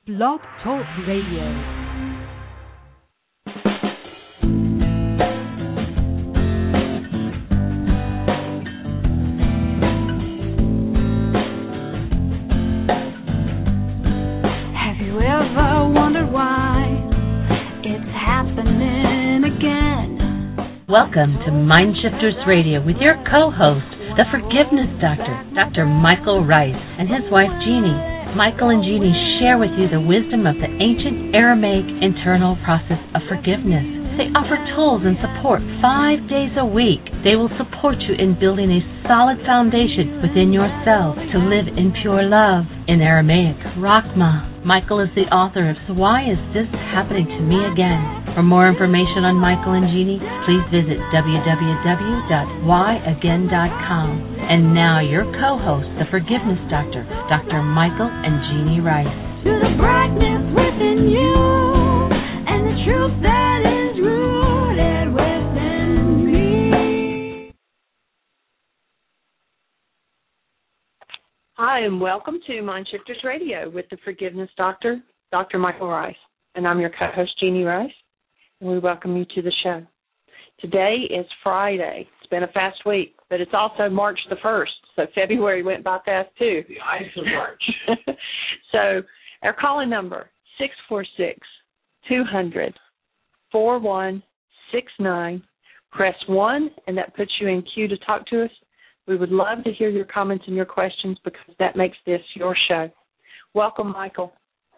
Blog Talk Radio. Welcome to Mind Shifters Radio with your co-host, the Forgiveness Doctor, Dr. Michael Rice, and his wife, Jeannie. Michael and Jeannie share with you the wisdom of the ancient Aramaic internal process of forgiveness. They offer tools and support 5 days a week. They will support you in building a solid foundation within yourself to live in pure love. In Aramaic, Rachma. Michael is the author of So Why Is This Happening to Me Again? For more information on Michael and Jeannie, please visit www.whyagain.com. And now your co-host, the Forgiveness Doctor, Dr. Michael and Jeannie Rice. To the brightness within you, and the truth that is rooted within me. Hi, and welcome to Mind Shifters Radio with the Forgiveness Doctor, Dr. Michael Rice. And I'm your co-host, Jeannie Rice. And we welcome you to the show. Today is Friday. It's been a fast week, but it's also March the 1st, so February went by fast too. The ice of March. So our calling number, 646-200-4169. Press 1, and that puts you in queue to talk to us. We would love to hear your comments and your questions because that makes this your show. Welcome, Michael.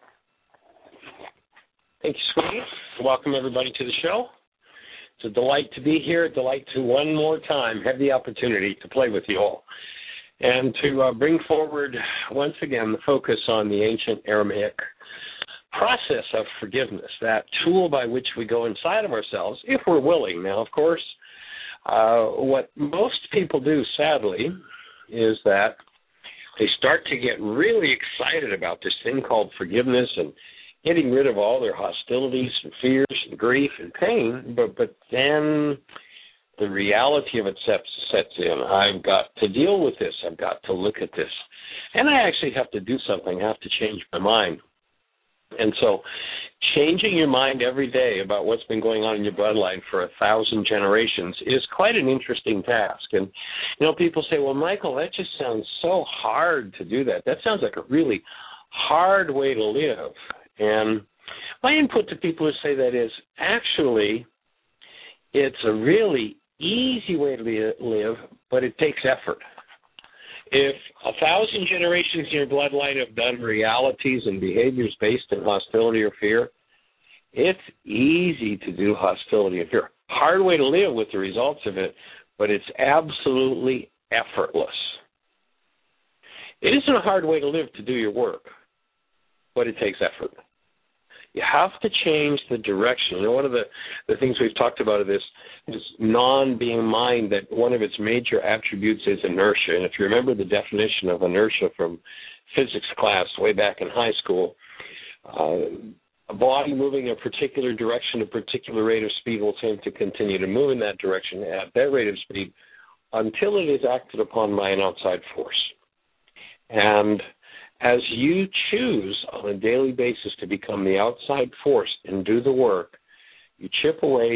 Thank you, sweetie. Welcome, everybody, to the show. It's a delight to be here, a delight to one more time have the opportunity to play with you all and to bring forward, once again, the focus on the ancient Aramaic process of forgiveness, that tool by which we go inside of ourselves, if we're willing. Now, of course, what most people do, sadly, is that they start to get really excited about this thing called forgiveness and getting rid of all their hostilities and fears and grief and pain, but then the reality of it sets in. I've got to deal with this. I've got to look at this. And I actually have to do something. I have to change my mind. And so changing your mind every day about what's been going on in your bloodline for 1,000 generations is quite an interesting task. And, you know, people say, well, Michael, that just sounds so hard to do that. That sounds like a really hard way to live. And my input to people who say that is, actually, it's a really easy way to live, but it takes effort. If 1,000 generations in your bloodline have done realities and behaviors based in hostility or fear, it's easy to do hostility and fear. Hard way to live with the results of it, but it's absolutely effortless. It isn't a hard way to live to do your work, but it takes effort. You have to change the direction. You know, one of the things we've talked about of this is non-being mind, that one of its major attributes is inertia. And if you remember the definition of inertia from physics class way back in high school, a body moving in a particular direction, a particular rate of speed will tend to continue to move in that direction at that rate of speed until it is acted upon by an outside force. And as you choose on a daily basis to become the outside force and do the work, you chip away,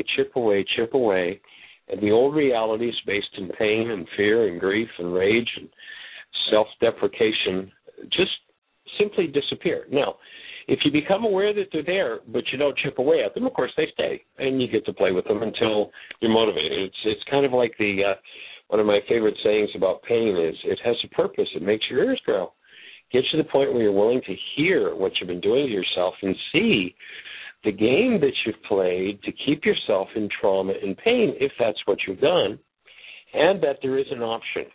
and the old realities based in pain and fear and grief and rage and self-deprecation just simply disappear. Now, if you become aware that they're there, but you don't chip away at them, of course they stay, and you get to play with them until you're motivated. It's kind of like one of my favorite sayings about pain is, it has a purpose. It makes your ears grow. Get to the point where you're willing to hear what you've been doing to yourself and see the game that you've played to keep yourself in trauma and pain, if that's what you've done, and that there is an option.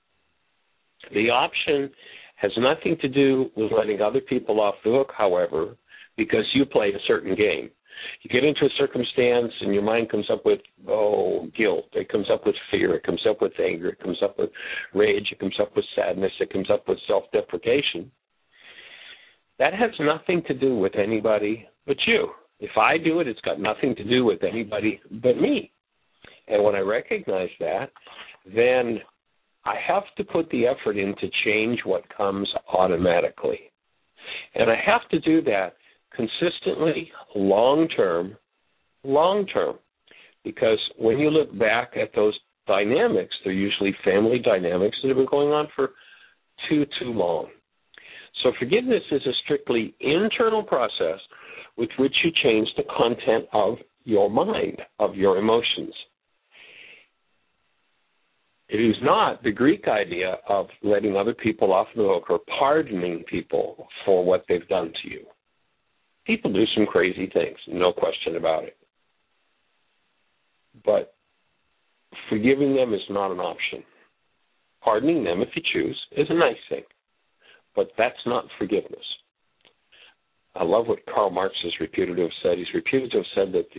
The option has nothing to do with letting other people off the hook, however, because you play a certain game. You get into a circumstance and your mind comes up with, guilt. It comes up with fear. It comes up with anger. It comes up with rage. It comes up with sadness. It comes up with self-deprecation. That has nothing to do with anybody but you. If I do it, it's got nothing to do with anybody but me. And when I recognize that, then I have to put the effort in to change what comes automatically. And I have to do that consistently, long-term, because when you look back at those dynamics, they're usually family dynamics that have been going on for too long. So forgiveness is a strictly internal process with which you change the content of your mind, of your emotions. It is not the Greek idea of letting other people off the hook or pardoning people for what they've done to you. People do some crazy things, no question about it. But forgiving them is not an option. Pardoning them, if you choose, is a nice thing. But that's not forgiveness. I love what Karl Marx is reputed to have said. He's reputed to have said that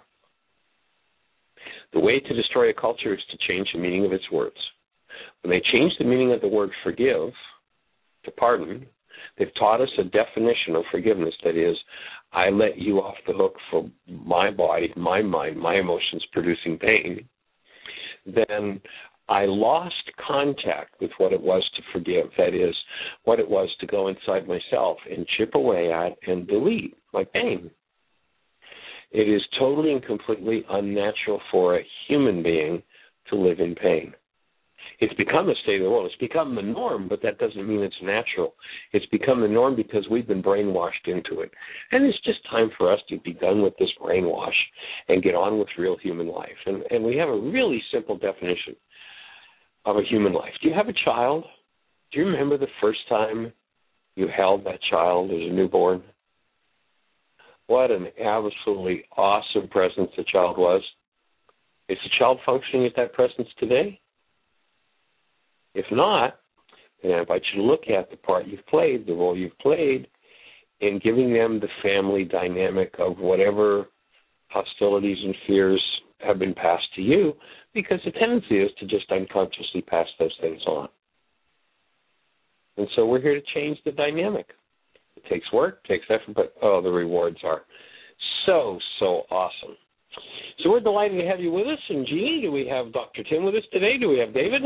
the way to destroy a culture is to change the meaning of its words. When they change the meaning of the word forgive to pardon, they've taught us a definition of forgiveness that is, I let you off the hook for my body, my mind, my emotions producing pain. Then I lost contact with what it was to forgive, that is, what it was to go inside myself and chip away at and delete my pain. It is totally and completely unnatural for a human being to live in pain. It's become a state of the world. It's become the norm, but that doesn't mean it's natural. It's become the norm because we've been brainwashed into it. And it's just time for us to be done with this brainwash and get on with real human life. And we have a really simple definition of a human life. Do you have a child? Do you remember the first time you held that child as a newborn? What an absolutely awesome presence the child was. Is the child functioning at that presence today? If not, then I invite you to look at the part you've played, the role you've played in giving them the family dynamic of whatever hostilities and fears have been passed to you, because the tendency is to just unconsciously pass those things on. And so we're here to change the dynamic. It takes work, takes effort, but, the rewards are so awesome. So we're delighted to have you with us. And, Jeannie, do we have Dr. Tim with us today? Do we have David?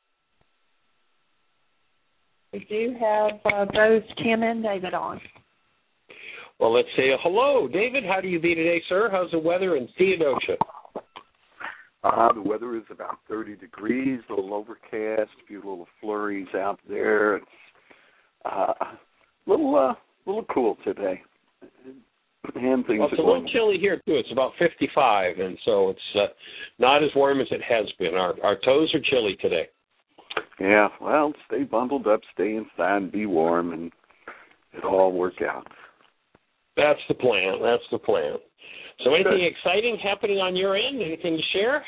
We do have both Tim and David on. Well, let's say hello. David, how do you be today, sir? How's the weather in Theodosia? The weather is about 30 degrees, a little overcast, a few little flurries out there. It's a little cool today. And things it's a little chilly here, too. It's about 55, and so it's not as warm as it has been. Our toes are chilly today. Yeah, well, stay bundled up, stay inside, and be warm, and it'll all work out. That's the plan. So anything exciting happening on your end? Anything to share?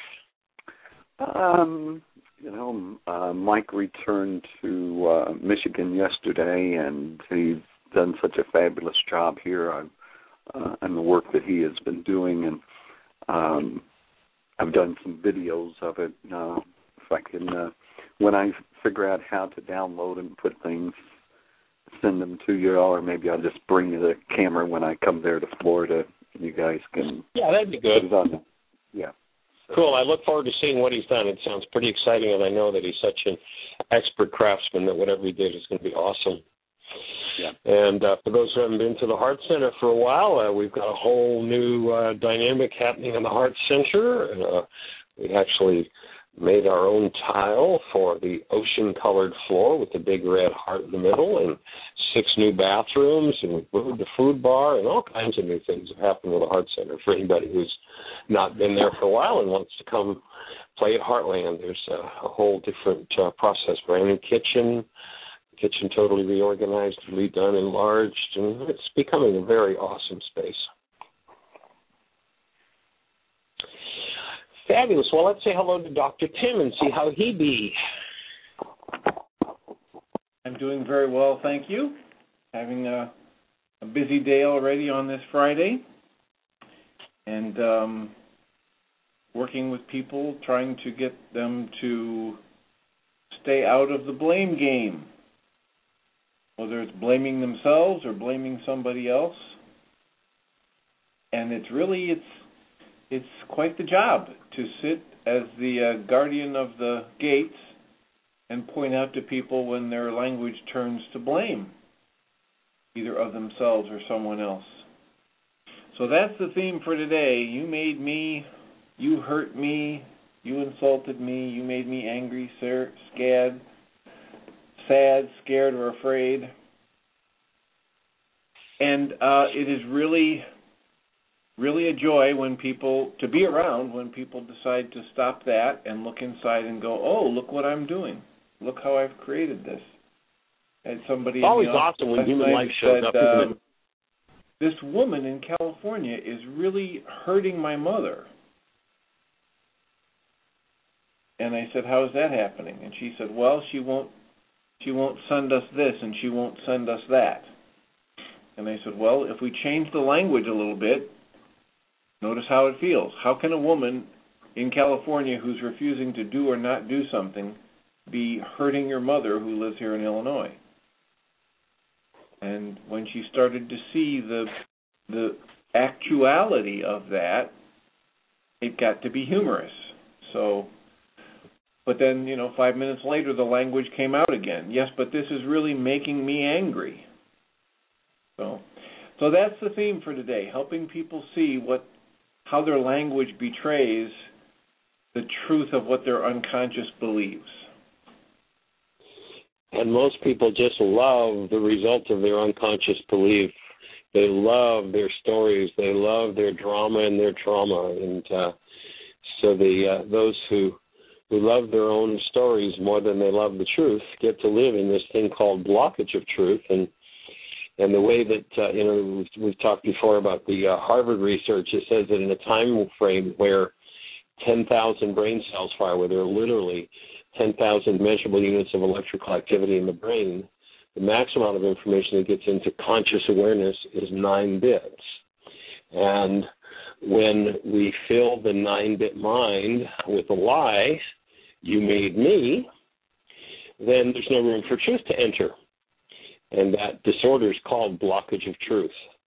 Mike returned to Michigan yesterday, and he's done such a fabulous job here and the work that he has been doing. And I've done some videos of it. If I can, when I figure out how to download and put things, send them to you all, or maybe I'll just bring you the camera when I come there to Florida. You guys can. Yeah, that'd be good. Put it on. Yeah. So. Cool. I look forward to seeing what he's done. It sounds pretty exciting, and I know that he's such an expert craftsman that whatever he did is going to be awesome. Yeah. And for those who haven't been to the Heart Center for a while, we've got a whole new dynamic happening in the Heart Center. We actually made our own tile for the ocean-colored floor with the big red heart in the middle, and 6 new bathrooms, and we moved the food bar, and all kinds of new things have happened with the Heart Center for anybody who's not been there for a while and wants to come play at Heartland. There's a whole different process. Brand new kitchen totally reorganized, redone, enlarged, and it's becoming a very awesome space. Fabulous. Well, let's say hello to Dr. Tim and see how he be. I'm doing very well, thank you. Having a busy day already on this Friday, and working with people, trying to get them to stay out of the blame game, whether it's blaming themselves or blaming somebody else. And it's quite the job to sit as the guardian of the gates and point out to people when their language turns to blame. either of themselves or someone else. So that's the theme for today. You made me, you hurt me, you insulted me, you made me angry, scared, sad, scared, or afraid. And it is really, really a joy to be around when people decide to stop that and look inside and go, oh, look what I'm doing. Look how I've created this. And somebody it's always awesome when human life shows up, isn't it? This woman in California is really hurting my mother. And I said, how is that happening? And she said, well, she won't send us this and she won't send us that. And I said, well, if we change the language a little bit, notice how it feels. How can a woman in California who's refusing to do or not do something be hurting your mother who lives here in Illinois? And when she started to see the actuality of that, it got to be humorous. So, but then, 5 minutes later, the language came out again. Yes, but this is really making me angry. So that's the theme for today, helping people see how their language betrays the truth of what their unconscious believes. And most people just love the result of their unconscious belief. They love their stories. They love their drama and their trauma. And so those who love their own stories more than they love the truth get to live in this thing called blockage of truth. And the way that, we've talked before about the Harvard research, it says that in a time frame where 10,000 brain cells fire, where there are literally 10,000 measurable units of electrical activity in the brain, the maximum amount of information that gets into conscious awareness is 9 bits. And when we fill the 9-bit mind with a lie, you made me, then there's no room for truth to enter. And that disorder is called blockage of truth.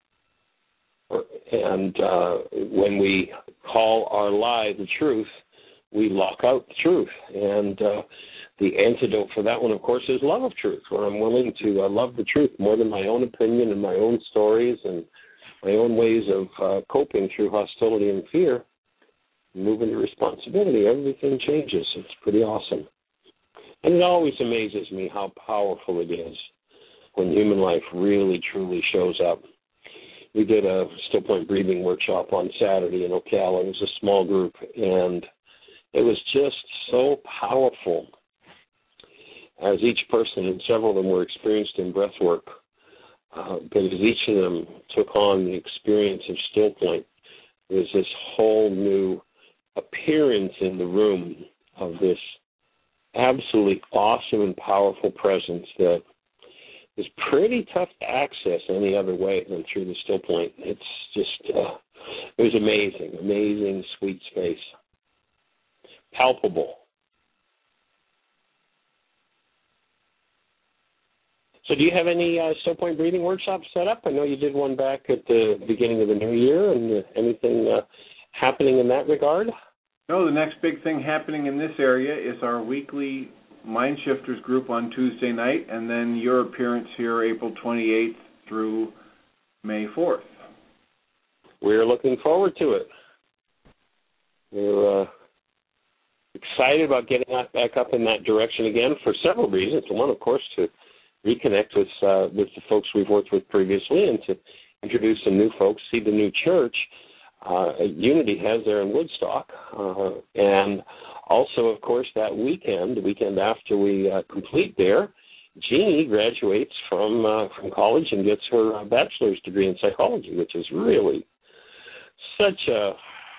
And when we call our lie the truth, we lock out the truth. And the antidote for that one, of course, is love of truth, where I'm willing to love the truth more than my own opinion and my own stories and my own ways of coping through hostility and fear. Move into responsibility. Everything changes. It's pretty awesome. And it always amazes me how powerful it is when human life really, truly shows up. We did a Still Point Breathing workshop on Saturday in Ocala. It was a small group, and it was just so powerful as each person, and several of them were experienced in breath work, but as each of them took on the experience of Still Point, there was this whole new appearance in the room of this absolutely awesome and powerful presence that is pretty tough to access any other way than through the Still Point. It's just, it was amazing, sweet space. Palpable. So do you have any Still Point breathing workshops set up? I know you did one back at the beginning of the new year, and anything happening in that regard? No, the next big thing happening in this area is our weekly Mind Shifters group on Tuesday night, and then your appearance here April 28th through May 4th. We're looking forward to it. We're excited about getting back up in that direction again for several reasons. One, of course, to reconnect with the folks we've worked with previously and to introduce some new folks, see the new church Unity has there in Woodstock. And also, of course, that weekend, the weekend after we complete there, Jeannie graduates from college and gets her bachelor's degree in psychology, which is really such a...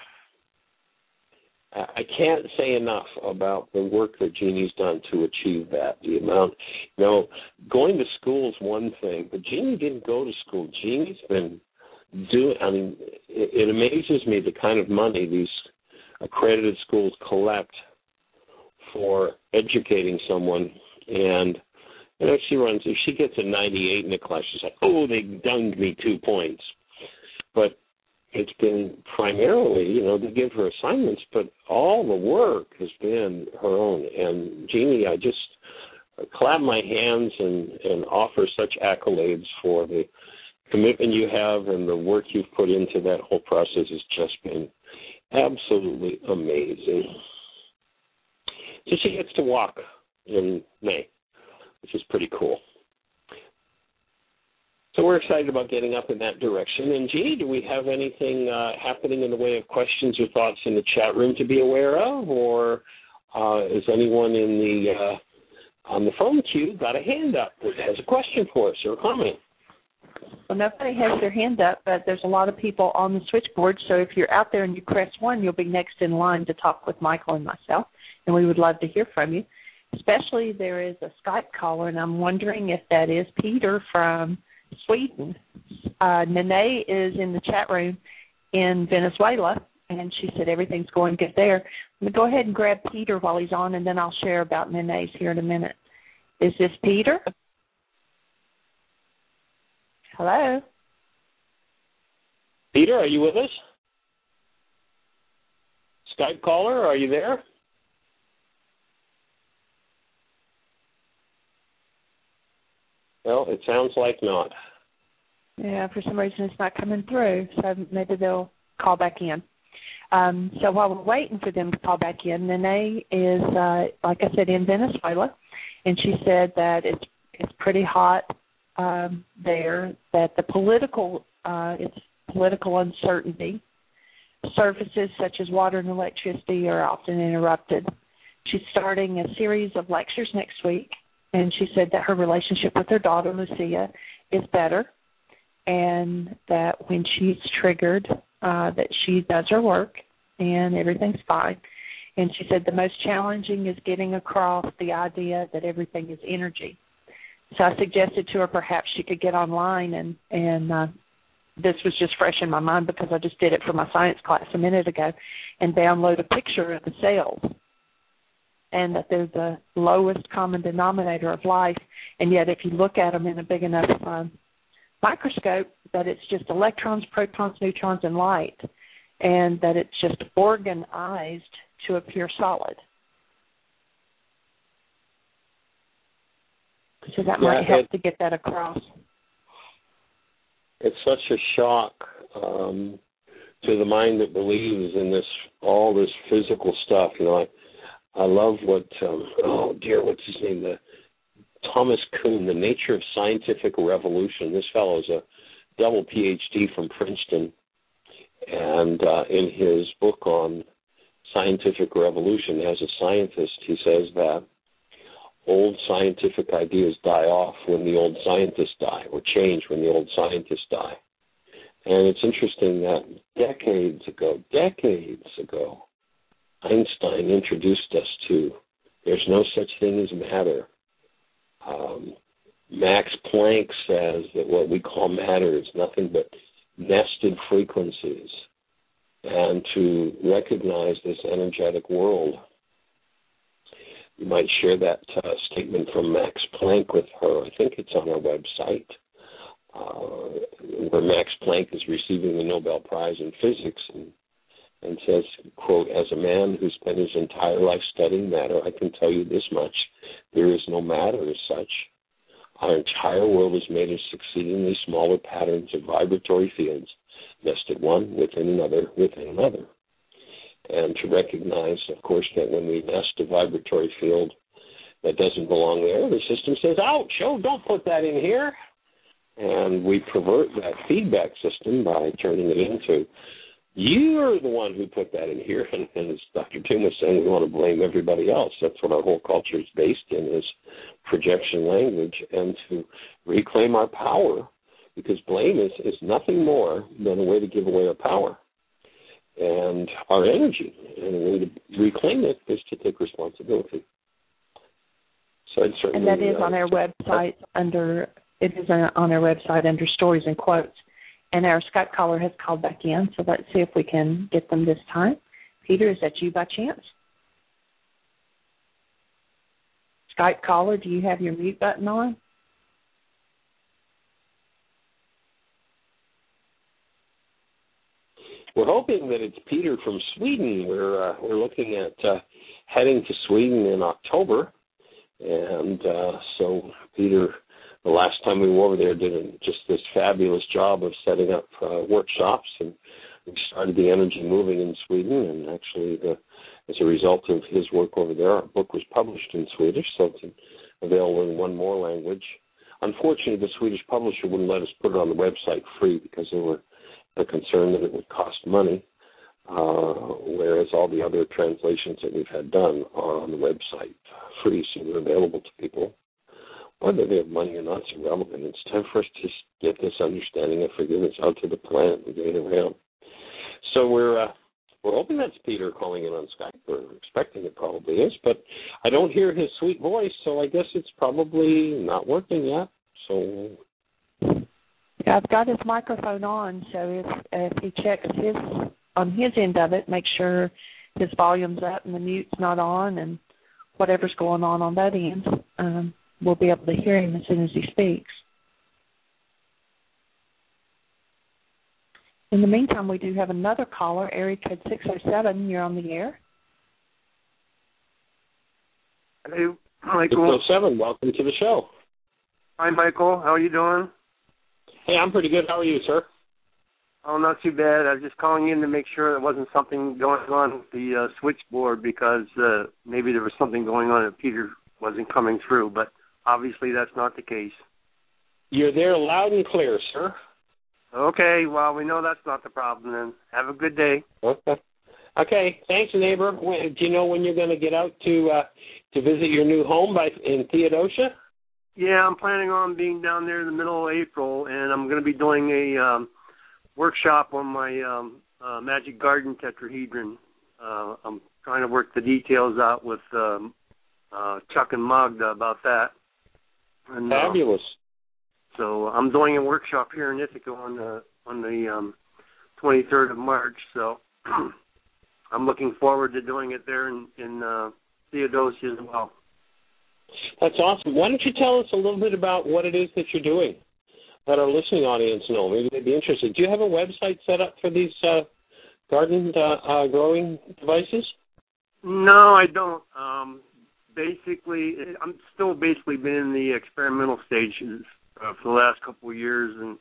I can't say enough about the work that Jeannie's done to achieve that. The amount, going to school is one thing, but Jeannie didn't go to school. Jeannie's been doing, it amazes me the kind of money these accredited schools collect for educating someone. And, if she gets a 98 in the class, she's like, oh, they dunged me 2 points. But it's been primarily, they give her assignments, but all the work has been her own. And Jeannie, I just clap my hands and offer such accolades for the commitment you have and the work you've put into that whole process has just been absolutely amazing. So she gets to walk in May, which is pretty cool. So we're excited about getting up in that direction. And Jeannie, do we have anything happening in the way of questions or thoughts in the chat room to be aware of, or is anyone in the on the phone queue got a hand up that has a question for us or a comment? Well, nobody has their hand up, but there's a lot of people on the switchboard. So if you're out there and you press 1, you'll be next in line to talk with Michael and myself, and we would love to hear from you. Especially there is a Skype caller, and I'm wondering if that is Peter from Sweden. Nene is in the chat room in Venezuela, and she said everything's going good there. I'm going to go ahead and grab Peter while he's on, and then I'll share about Nene's here in a minute. Is this Peter? Hello? Peter, are you with us? Skype caller, are you there? Well, it sounds like not. Yeah, for some reason it's not coming through, so maybe they'll call back in. So while we're waiting for them to call back in, Nene is, like I said, in Venezuela, and she said that it's pretty hot there, that the political uncertainty, services such as water and electricity are often interrupted. She's starting a series of lectures next week, and she said that her relationship with her daughter, Lucia, is better, and that when she's triggered, that she does her work, and everything's fine. And she said the most challenging is getting across the idea that everything is energy. So I suggested to her perhaps she could get online, and this was just fresh in my mind because I just did it for my science class a minute ago, and download a picture of the cells, and that they're the lowest common denominator of life, and yet if you look at them in a big enough microscope, that it's just electrons, protons, neutrons, and light, and that it's just organized to appear solid. So that might help to get that across. It's such a shock to the mind that believes in all this physical stuff. You know, I love what what's his name? Thomas Kuhn, The Nature of Scientific Revolution. This fellow is a double PhD from Princeton, and in his book on scientific revolution, as a scientist, he says that old scientific ideas die off when the old scientists die, or change when the old scientists die. And it's interesting that decades ago, Einstein introduced us to there's no such thing as matter. Max Planck says that what we call matter is nothing but nested frequencies, and to recognize this energetic world. You might share that statement from Max Planck with her. I think it's on our website, where Max Planck is receiving the Nobel Prize in Physics and says, quote, "As a man who spent his entire life studying matter, I can tell you this much. There is no matter as such. Our entire world is made of succeedingly smaller patterns of vibratory fields, nested one within another within another." And to recognize, of course, that when we nest a vibratory field that doesn't belong there, the system says, ouch, don't put that in here. And we pervert that feedback system by turning it into, you're the one who put that in here. And as Dr. Tim was saying, we want to blame everybody else. That's what our whole culture is based in, is projection language, and to reclaim our power, because blame is nothing more than a way to give away our power and our energy, and a way to reclaim it is to take responsibility. So I'd certainly, and that is on our website under Stories and Quotes. And our Skype caller has called back in, so let's see if we can get them this time. Peter, is that you by chance? Skype caller, do you have your mute button on? We're hoping that it's Peter from Sweden. We're looking at heading to Sweden in October, And so Peter, the last time we were over there, did just this fabulous job of setting up workshops, and we started the energy moving in Sweden. And actually, as a result of his work over there, our book was published in Swedish, so it's available in one more language. Unfortunately, the Swedish publisher wouldn't let us put it on the website free because they were concerned that it would cost money, whereas all the other translations that we've had done are on the website free, so they're available to people. Whether they have money or not is irrelevant. It's time for us to get this understanding of forgiveness out to the planet and get it around. So we're hoping that's Peter calling in on Skype. We're expecting it probably is, but I don't hear his sweet voice, so I guess it's probably not working yet. So yeah, I've got his microphone on, so if he checks on his end of it, make sure his volume's up and the mute's not on, and whatever's going on that end, we'll be able to hear him as soon as he speaks. In the meantime, we do have another caller, area code 607. You're on the air. Hey, Michael. 607, welcome to the show. Hi, Michael. How are you doing? Hey, I'm pretty good. How are you, sir? Oh, not too bad. I was just calling in to make sure there wasn't something going on with the switchboard, because maybe there was something going on that Peter wasn't coming through, but obviously that's not the case. You're there loud and clear, sir. Okay, well, we know that's not the problem then. Have a good day. Okay, thanks, neighbor. Do you know when you're going to get out to visit your new home in Theodosia? Yeah, I'm planning on being down there in the middle of April, and I'm going to be doing a workshop on my Magic Garden tetrahedron. I'm trying to work the details out with Chuck and Magda about that. And, fabulous. So I'm doing a workshop here in Ithaca on the 23rd of March. So I'm looking forward to doing it there in Theodosia as well. That's awesome. Why don't you tell us a little bit about what it is that you're doing? Let our listening audience know. Maybe they'd be interested. Do you have a website set up for these garden growing devices? No, I don't. Basically, I'm still basically been in the experimental stages for the last couple of years, and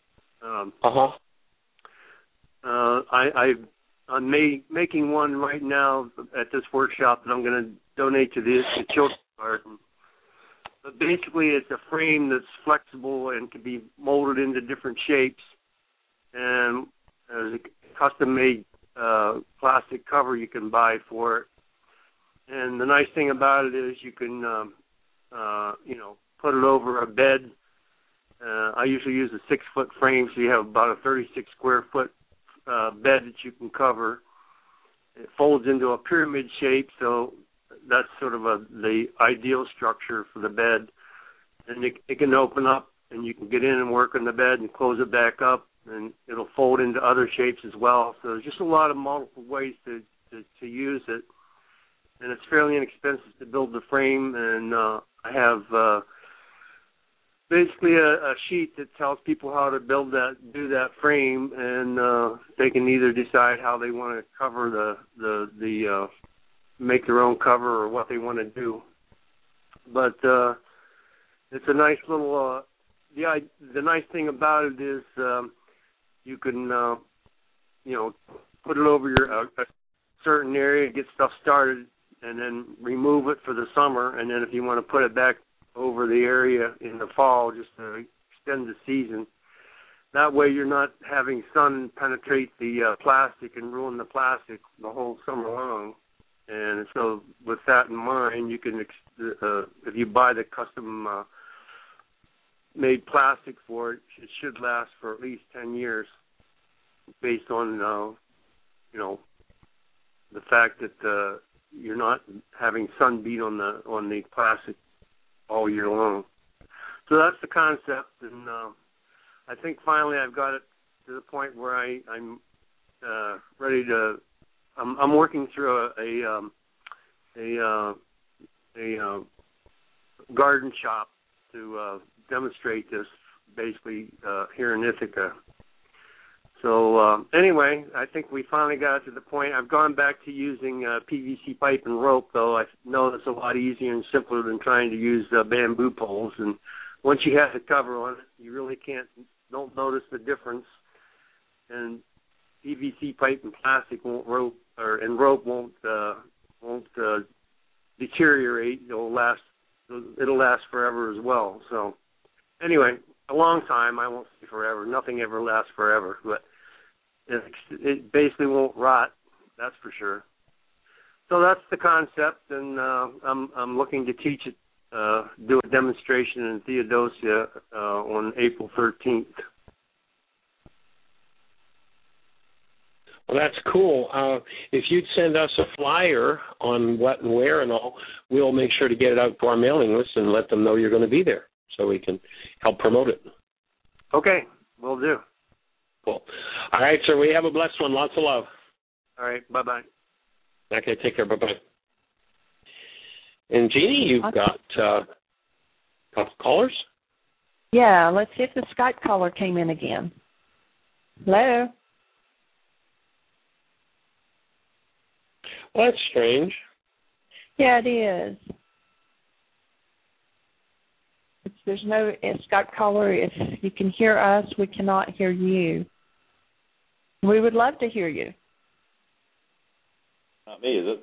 I'm making one right now at this workshop that I'm going to donate to the children's garden. But basically, it's a frame that's flexible and can be molded into different shapes, and there's a custom-made plastic cover you can buy for it. And the nice thing about it is you can, put it over a bed. I usually use a 6-foot frame, so you have about a 36 square foot bed that you can cover. It folds into a pyramid shape, so that's sort of the ideal structure for the bed. And it can open up, and you can get in and work on the bed and close it back up, and it'll fold into other shapes as well. So there's just a lot of multiple ways to use it. And it's fairly inexpensive to build the frame, and I have basically a sheet that tells people how to do that frame, and they can either decide how they want to cover the make their own cover or what they want to do. But it's a nice little. The nice thing about it is you can put it over a certain area, get stuff started, and then remove it for the summer, and then if you want to put it back over the area in the fall just to extend the season, that way you're not having sun penetrate the plastic and ruin the plastic the whole summer long. And so with that in mind, you can, if you buy the custom made plastic for it, it should last for at least 10 years based on, the fact that you're not having sun beat on the plastic all year long. So that's the concept, and I think finally I've got it to the point where I'm ready to. I'm working through a garden shop to demonstrate this, basically here in Ithaca. So anyway, I think we finally got to the point. I've gone back to using PVC pipe and rope, though. I know it's a lot easier and simpler than trying to use bamboo poles. And once you have the cover on it, you really don't notice the difference. And PVC pipe and plastic rope won't deteriorate. It'll last forever as well. So anyway, a long time. I won't say forever. Nothing ever lasts forever, but it basically won't rot. That's for sure. So that's the concept, and I'm looking to teach it, do a demonstration in Theodosia on April 13th. Well, that's cool. If you'd send us a flyer on what and where and all, we'll make sure to get it out to our mailing list and let them know you're going to be there so we can help promote it. Okay, will do. Cool. All right, sir, we have a blessed one. Lots of love. All right, bye-bye. Okay, take care. Bye-bye. And, Jeannie, you've got a couple callers? Yeah, let's see if the Skype caller came in again. Hello? Well, that's strange. Yeah, it is. There's no Skype caller. If you can hear us, we cannot hear you. We would love to hear you. Not me, is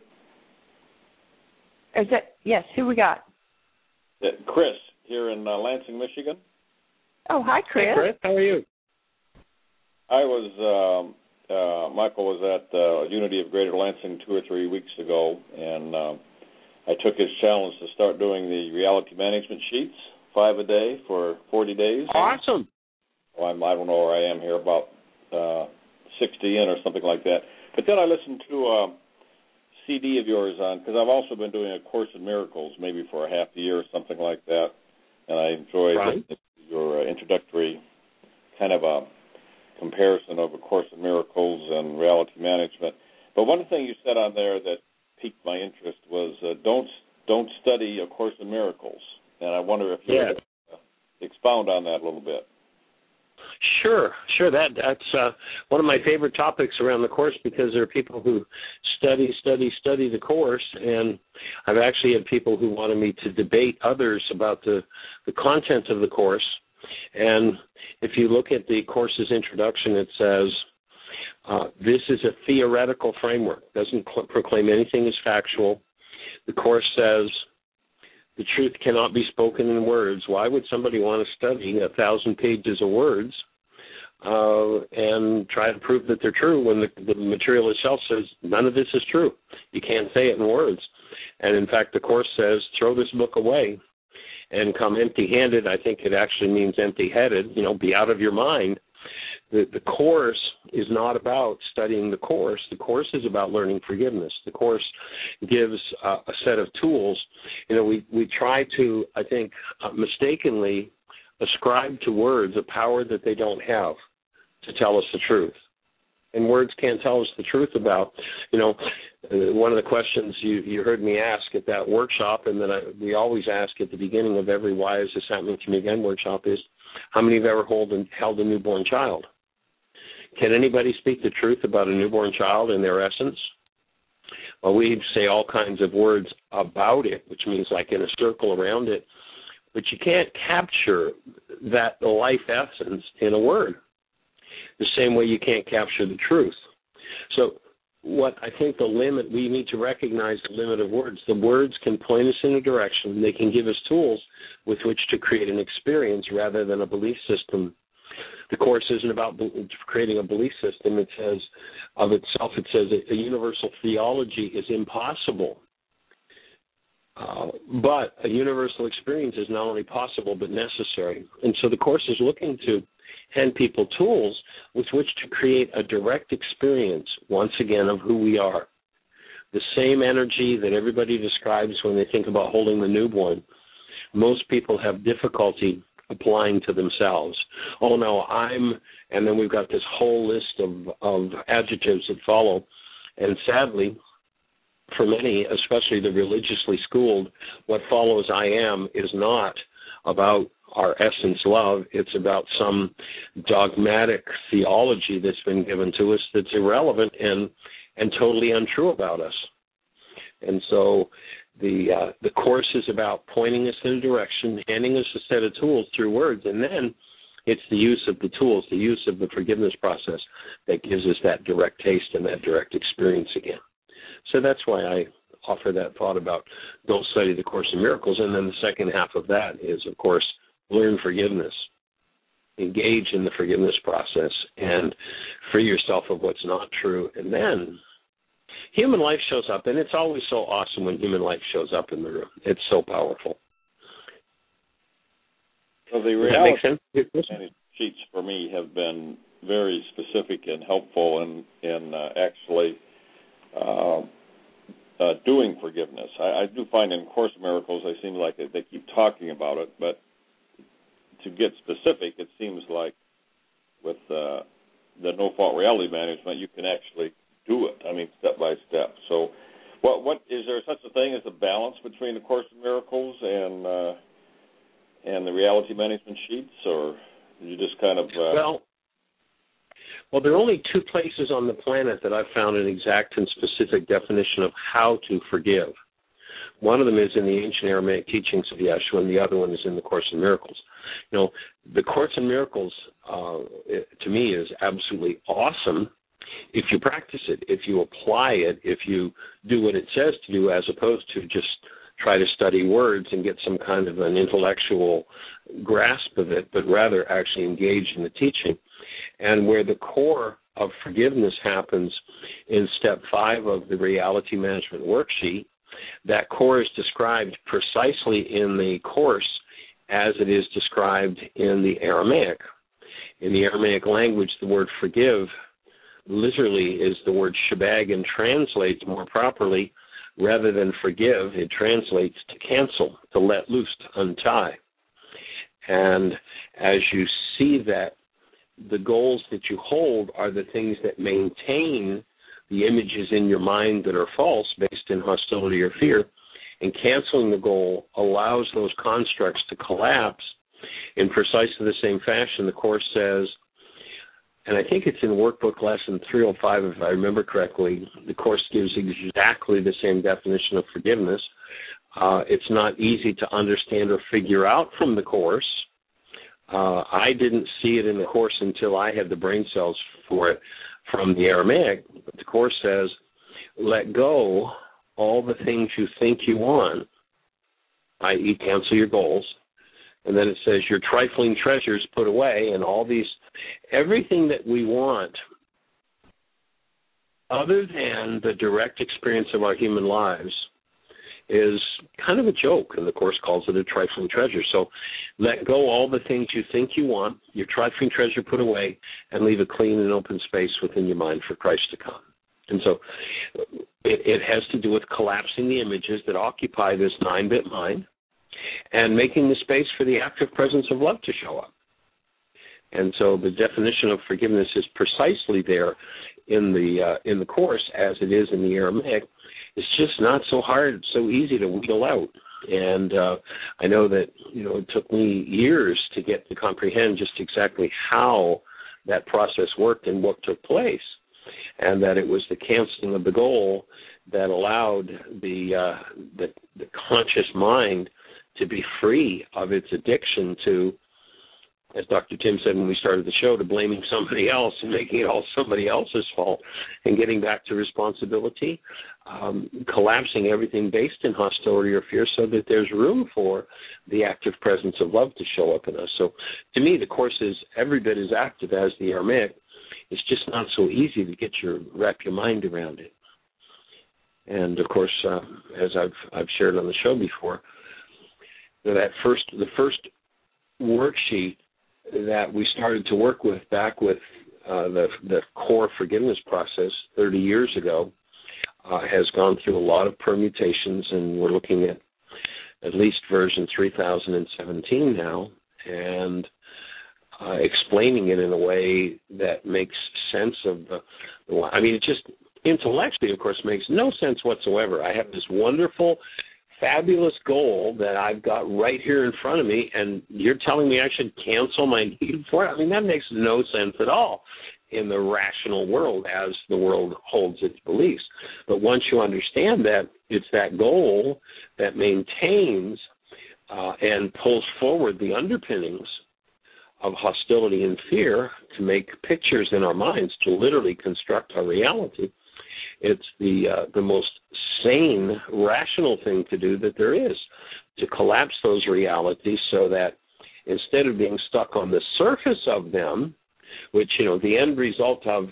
it? Is that, yes, who we got? Chris, here in Lansing, Michigan. Oh, hi, Chris. Hey, Chris, how are you? I was, Michael was at Unity of Greater Lansing 2 or 3 weeks ago, and I took his challenge to start doing the reality management sheets, 5 a day for 40 days. Awesome. Well, I don't know where I am here, about 60 in or something like that. But then I listened to a CD of yours on, because I've also been doing A Course in Miracles, maybe for a half a year or something like that, and I enjoyed your introductory kind of a comparison of A Course in Miracles and reality management. But one thing you said on there that piqued my interest was don't study A Course in Miracles, and I wonder if you could expound on that a little bit. Sure. That's one of my favorite topics around the Course, because there are people who study the Course, and I've actually had people who wanted me to debate others about the content of the Course. And if you look at the Course's introduction, it says, this is a theoretical framework. It doesn't proclaim anything as factual. The Course says the truth cannot be spoken in words. Why would somebody want to study 1,000 pages of words and try to prove that they're true when the material itself says none of this is true? You can't say it in words. And in fact, the Course says, throw this book away and come empty-handed. I think it actually means empty-headed, be out of your mind. The Course is not about studying the Course. The Course is about learning forgiveness. The Course gives a set of tools. We try to, I think, mistakenly ascribe to words a power that they don't have to tell us the truth. And words can't tell us the truth about, one of the questions you heard me ask at that workshop, and that we always ask at the beginning of every Why Is This Happening to Me Again workshop, is how many have ever held a newborn child? Can anybody speak the truth about a newborn child in their essence? Well, we say all kinds of words about it, which means like in a circle around it, but you can't capture that life essence in a word, the same way you can't capture the truth. So what I think we need to recognize the limit of words. The words can point us in a direction. They can give us tools with which to create an experience rather than a belief system. The Course isn't about creating a belief system. It says, of itself, a universal theology is impossible. But a universal experience is not only possible but necessary. And so the Course is looking to hand people tools with which to create a direct experience, once again, of who we are. The same energy that everybody describes when they think about holding the newborn. Most people have difficulty applying to themselves. Oh, no, and then we've got this whole list of adjectives that follow. And sadly, for many, especially the religiously schooled, what follows I am is not about our essence love. It's about some dogmatic theology that's been given to us that's irrelevant and totally untrue about us. And so the Course is about pointing us in a direction, handing us a set of tools through words, and then it's the use of the tools, the use of the forgiveness process that gives us that direct taste and that direct experience again. So that's why I offer that thought about don't study the Course in Miracles. And then the second half of that is, of course, learn forgiveness. Engage in the forgiveness process and free yourself of what's not true. And then human life shows up, and it's always so awesome when human life shows up in the room. It's so powerful. So the reality sheets for me have been very specific and helpful in actually doing forgiveness. I do find in Course in Miracles they seem like they keep talking about it, but to get specific, it seems like with the no-fault reality management, you can actually do it. I mean, step by step. So, what is there such a thing as a balance between the Course in Miracles and the reality management sheets, or you just kind of Well, there are only two places on the planet that I've found an exact and specific definition of how to forgive. One of them is in the ancient Aramaic teachings of Yeshua, and the other one is in the Course in Miracles. You know, the Course in Miracles, to me, is absolutely awesome if you practice it, if you apply it, if you do what it says to do, as opposed to just try to study words and get some kind of an intellectual grasp of it, but rather actually engage in the teaching. And where the core of forgiveness happens in step 5 of the reality management worksheet, that core is described precisely in the Course as it is described in the Aramaic. In the Aramaic language, the word forgive literally is the word shebag and translates more properly. Rather than forgive, it translates to cancel, to let loose, to untie. And as you see that, the goals that you hold are the things that maintain the images in your mind that are false, based in hostility or fear, and canceling the goal allows those constructs to collapse in precisely the same fashion. The Course says, and I think it's in workbook lesson 305, if I remember correctly, the Course gives exactly the same definition of forgiveness. It's not easy to understand or figure out from the Course. I didn't see it in the Course until I had the brain cells for it from the Aramaic. But the Course says, let go all the things you think you want, i.e. cancel your goals. And then it says your trifling treasures put away, and all these, everything that we want other than the direct experience of our human lives is kind of a joke, and the Course calls it a trifling treasure. So let go all the things you think you want, your trifling treasure put away, and leave a clean and open space within your mind for Christ to come. And so it has to do with collapsing the images that occupy this 9-bit mind and making the space for the active presence of love to show up. And so the definition of forgiveness is precisely there in the Course as it is in the Aramaic. It's just not so hard, so easy to wheedle out. And I know that, it took me years to get to comprehend just exactly how that process worked and what took place, and that it was the canceling of the goal that allowed the conscious mind to be free of its addiction to, as Dr. Tim said when we started the show, to blaming somebody else and making it all somebody else's fault, and getting back to responsibility, collapsing everything based in hostility or fear so that there's room for the active presence of love to show up in us. So to me, the Course is every bit as active as the Aramaic. It's just not so easy to wrap your mind around it. And of course, as I've shared on the show before, the first worksheet that we started to work with back with the core forgiveness process 30 years ago has gone through a lot of permutations, and we're looking at least version 3017 now, and explaining it in a way that makes sense of it just intellectually, of course, makes no sense whatsoever. I have this wonderful fabulous goal that I've got right here in front of me, and you're telling me I should cancel my need for it? I mean, that makes no sense at all in the rational world as the world holds its beliefs. But once you understand that it's that goal that maintains and pulls forward the underpinnings of hostility and fear to make pictures in our minds, to literally construct our reality, it's the most sane, rational thing to do that there is, to collapse those realities so that instead of being stuck on the surface of them, which, the end result of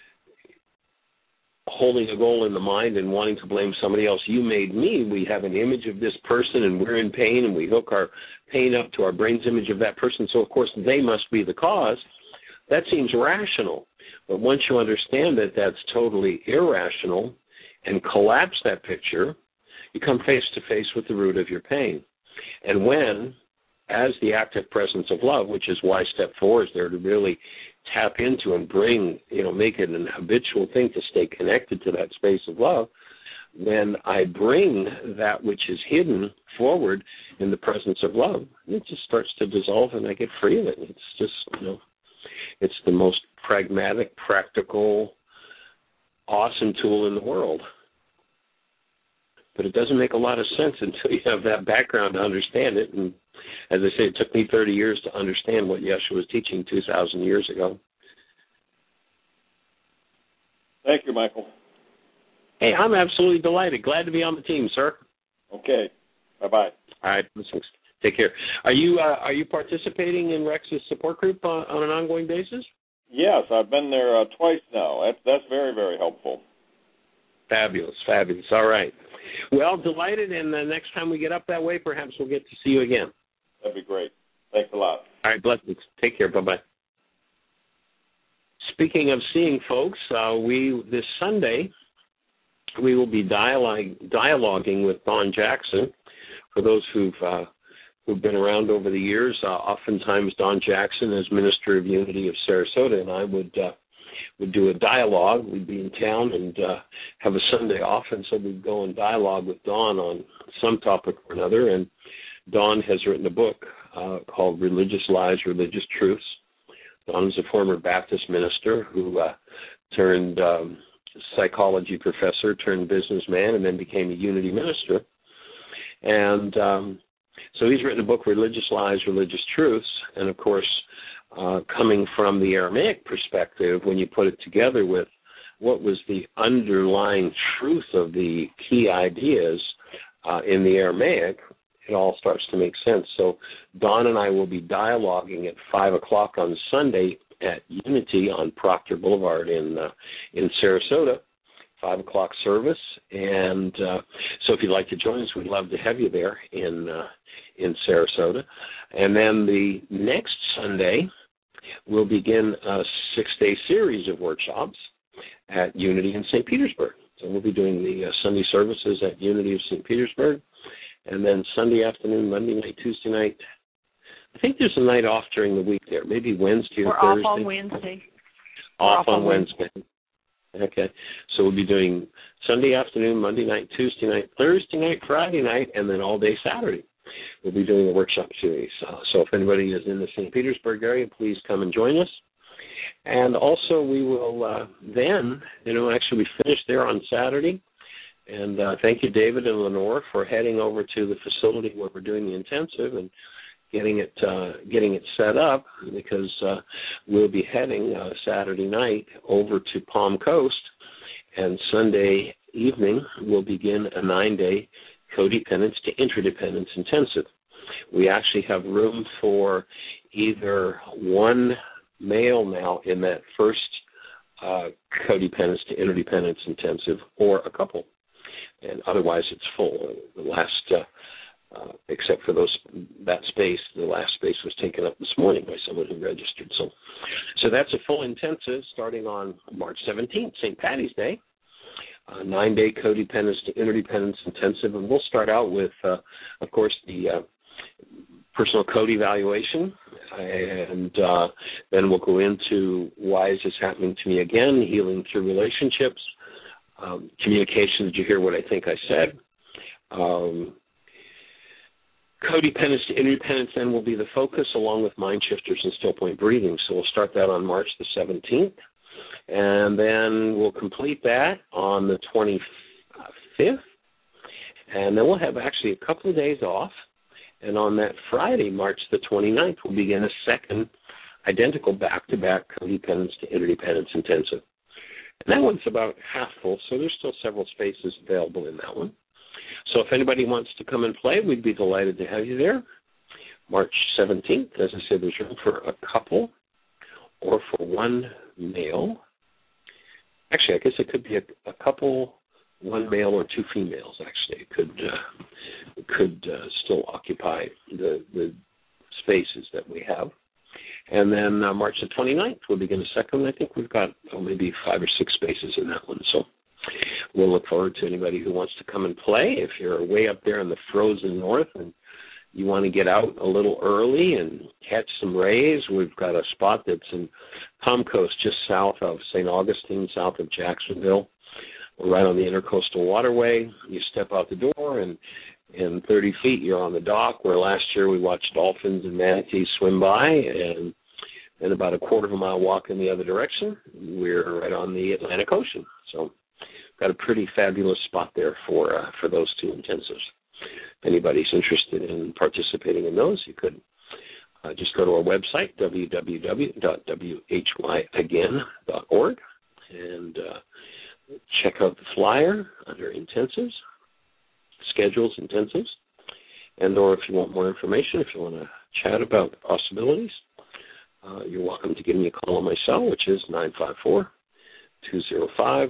holding a goal in the mind and wanting to blame somebody else, you made me, we have an image of this person and we're in pain and we hook our pain up to our brain's image of that person, so of course they must be the cause. That seems rational. But once you understand that that's totally irrational and collapse that picture, you come face to face with the root of your pain. And when, as the active presence of love, which is why step 4 is there to really tap into and bring, make it an habitual thing to stay connected to that space of love, when I bring that which is hidden forward in the presence of love, it just starts to dissolve and I get free of it. It's just, it's the most pragmatic, practical, awesome tool in the world. But it doesn't make a lot of sense until you have that background to understand it. And as I say, it took me 30 years to understand what Yeshua was teaching 2,000 years ago. Thank you, Michael. Hey, I'm absolutely delighted. Glad to be on the team, sir. Okay. Bye-bye. All right. Take care. Are you participating in Rex's support group on an ongoing basis? Yes, I've been there twice now. That's very, very helpful. Fabulous. All right. Well, delighted, and the next time we get up that way, perhaps we'll get to see you again. That'd be great. Thanks a lot. All right, blessings. Take care. Bye-bye. Speaking of seeing folks, this Sunday, we will be dialoguing with Don Jackson. For those who've been around over the years, oftentimes Don Jackson, as Minister of Unity of Sarasota, and I would do a dialogue. We'd be in town and have a Sunday off, and so we'd go and dialogue with Don on some topic or another. And Don has written a book called Religious Lies, Religious Truths. Don is a former Baptist minister who turned psychology professor, turned businessman, and then became a Unity minister. And so he's written a book, Religious Lies, Religious Truths, and of course, coming from the Aramaic perspective, when you put it together with what was the underlying truth of the key ideas in the Aramaic, it all starts to make sense. So Don and I will be dialoguing at 5 o'clock on Sunday at Unity on Proctor Boulevard in Sarasota, 5 o'clock service. And so if you'd like to join us, we'd love to have you there in Sarasota. And then the next Sunday, we'll begin a 6-day series of workshops at Unity in St. Petersburg. So we'll be doing the Sunday services at Unity of St. Petersburg, and then Sunday afternoon, Monday night, Tuesday night. I think there's a night off during the week there, maybe Wednesday or Thursday. We're off on Wednesday. Off on Wednesday. Okay. So we'll be doing Sunday afternoon, Monday night, Tuesday night, Thursday night, Friday night, and then all day Saturday. We'll be doing a workshop series. So if anybody is in the St. Petersburg area, please come and join us. And also we will then, actually we finish there on Saturday. And thank you, David and Lenore, for heading over to the facility where we're doing the intensive and getting it set up, because we'll be heading Saturday night over to Palm Coast, and Sunday evening we'll begin a 9-day codependence to interdependence intensive. We actually have room for either one male now in that first codependence to interdependence intensive, or a couple. And otherwise it's full. The last, except for that space, the last space was taken up this morning by someone who registered. So that's a full intensive starting on March 17th, St. Patty's Day. 9-day codependence to interdependence intensive, and we'll start out with, of course, the personal code evaluation, and then we'll go into why is this happening to me again, healing through relationships. Communication, did you hear what I think I said? Codependence to interdependence then will be the focus, along with mind shifters and still point breathing. So we'll start that on March the 17th, and then we'll complete that on the 25th, and then we'll have actually a couple of days off. And on that Friday, March the 29th, we'll begin a second identical back-to-back codependence to interdependence intensive. And that one's about half full, so there's still several spaces available in that one. So if anybody wants to come and play, we'd be delighted to have you there. March 17th, as I said, there's room for a couple or for one male. Actually, I guess it could be a couple, one male or two females, actually. It could still occupy the spaces that we have. And then March the 29th, we'll begin a second. I think we've got maybe 5 or 6 spaces in that one. So we'll look forward to anybody who wants to come and play. If you're way up there in the frozen north and you want to get out a little early and catch some rays, we've got a spot that's in Palm Coast, just south of St. Augustine, south of Jacksonville. We're right on the Intercoastal Waterway. You step out the door, and in 30 feet, you're on the dock, where last year we watched dolphins and manatees swim by, and then about a quarter of a mile walk in the other direction, we're right on the Atlantic Ocean. So got a pretty fabulous spot there for those two intensives. If anybody's interested in participating in those, you could just go to our website, www.whyagain.org, and check out the flyer under intensives, schedules, intensives, and or if you want more information, if you want to chat about the possibilities, you're welcome to give me a call on my cell, which is 954-205-4996.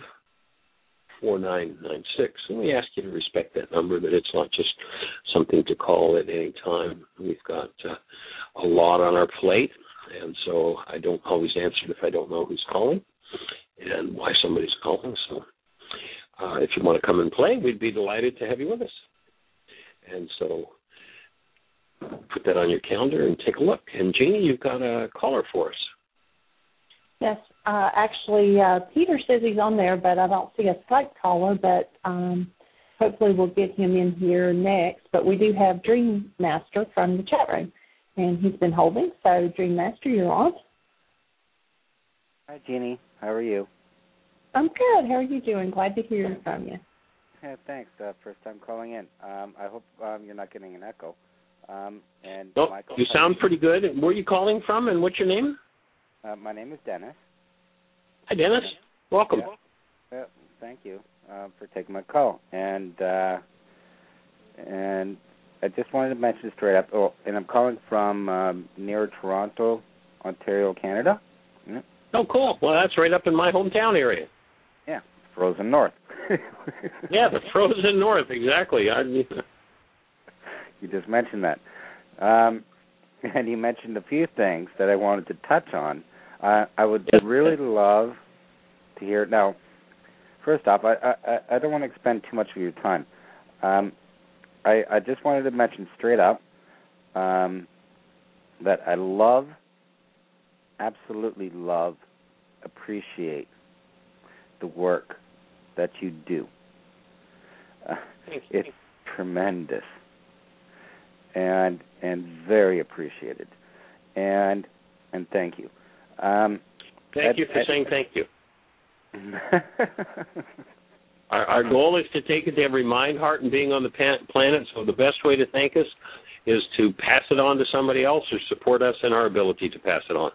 And we ask you to respect that number, that it's not just something to call at any time. We've got a lot on our plate, and so I don't always answer if I don't know who's calling and why somebody's calling. So if you want to come and play, we'd be delighted to have you with us. And so put that on your calendar and take a look. And Jeannie, you've got a caller for us. Yes, actually, Peter says he's on there, but I don't see a Skype caller, but hopefully we'll get him in here next. But we do have Dream Master from the chat room, and he's been holding. So, Dream Master, you're on. Hi, Jeannie. How are you? I'm good. How are you doing? Glad to hear from you. Yeah, thanks. First time calling in. I hope you're not getting an echo. And nope, Michael, you sound pretty good. Where are you calling from, and what's your name? My name is Dennis. Hi, Dennis. Welcome. Yeah, thank you for taking my call. And I just wanted to mention straight up, and I'm calling from near Toronto, Ontario, Canada. Yeah. Oh, cool. Well, that's right up in my hometown area. Yeah, frozen north. Yeah, the frozen north, exactly. You just mentioned that. And you mentioned a few things that I wanted to touch on. I would really love to hear. Now, first off, I don't want to expend too much of your time. I just wanted to mention straight up that I love, absolutely love, appreciate the work that you do. It's tremendous and very appreciated. And thank you. Thank you for saying thank you. Our goal is to take it to every mind, heart, and being on the planet, so the best way to thank us is to pass it on to somebody else or support us in our ability to pass it on.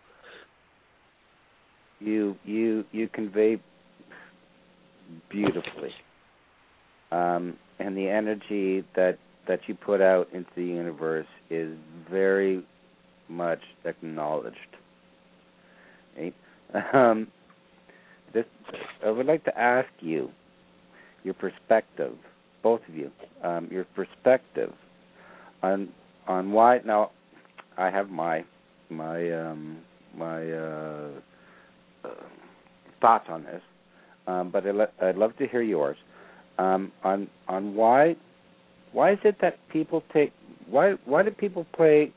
You convey beautifully, and the energy that you put out into the universe is very much acknowledged. Right? I would like to ask you your perspective, both of you, your perspective on why. Now, I have my thoughts on this, but I'd love to hear yours on why is it that people take why do people play